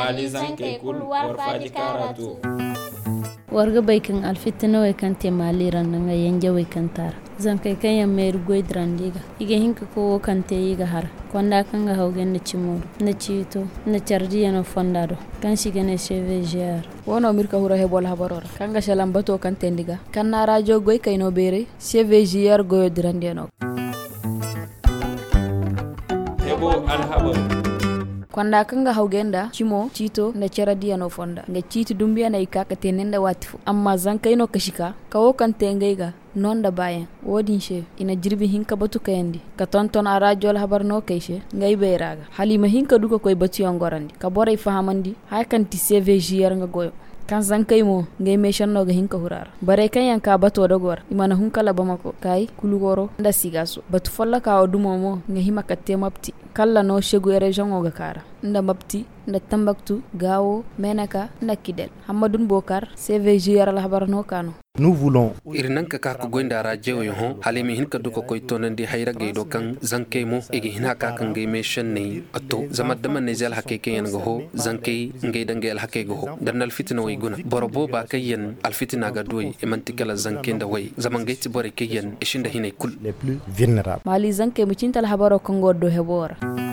mali zankai kul war faji karatu. Warga baikin alfitina wai kan te maliran nga yanje wai kan tar zankai kan ya mer goidran diga ige hinka ko kan te yiga har konda kan ga haugen na cimur na cito na chardiya no fondado kan shiga ne CVGR wono mirka hura hebol habarora kan ga shalam bato kan te ndiga kan na radio goy kay no bere CVGR goidran no hebo al habar kwanda kanga haugenda chimo chito na charadiya no fonda nga chiti dumbiya na ikaka tenenda watifu amma zankai no kashika kawo kan tengaiga nonda bayan wodin she ina jirbi hinka batu kayandi ka tonton arajol habar no kayshe ngai beiraga halima hinka duka koy batu yongorandi ka boray fahamandi hay kan ti CVGR nga goyo kan zankai mo ngai meshan no ga hinka hurara bare kan yanka bato dogor imana hunkala bamako kai kulugoro nda sigaso batu folla ka odumo mo nga hima katte mapti kala no shegu region o ga kara nda mapti nda Tambaktu Gao Menaka nda Kidal Hamadun Bokar CVGR la habar no kano nous voulons irnanka ka ko gonda radio yo hon halimi hinka duko koy tonandi hayra gaydo kan zanke mo ege hina ka kan gay mission ne atto zamadama ne zal hakeke yan go ho zanke ngay dangel hakeke go danal fitna way guna borobo ba kayen al fitna ga doy e mantikala zanke nda way zaman gayti bore kayen e shinda hinay kul les plus vulnérables mali zanke mu cintal habaro ko goddo hebora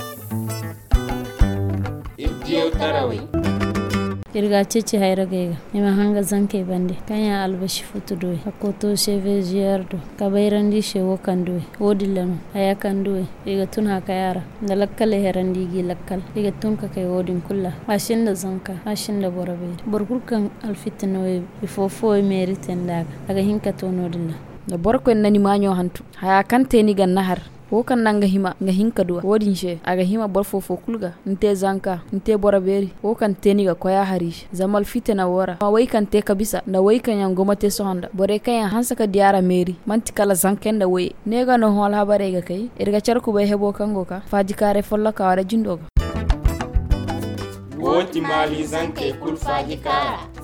ibdiyo tarawi irga cece hayra gayga ima hanga zanke bande kanya albashi futudoy akoto CVGR do kabayrandi shewo kandoy wodilano aya kandoy iga tun haka yara da lakkale herandi gi lakkal iga tun ka kay wodin kulla ashinda zanka ashinda borabe borkurkan alfitno ifofo meriten daga daga hinka tonodilla da borko nani manyo hantu haya kante ni gan nahar wo kan nanga hima nga hinka duwa wodin she aga hima bor fofo kulga nte zanka nte boraberi wo kan teni ga koya harish zamal fitena wora ma way kan te kabisa na way kan yango mate sonda bore kan hansa ka diara meri manti kala zankenda way nega no hol habare ga kay irga charku bay hebo kango ka faji kare folla ka wara jindoga woti mali zankai kul faji kara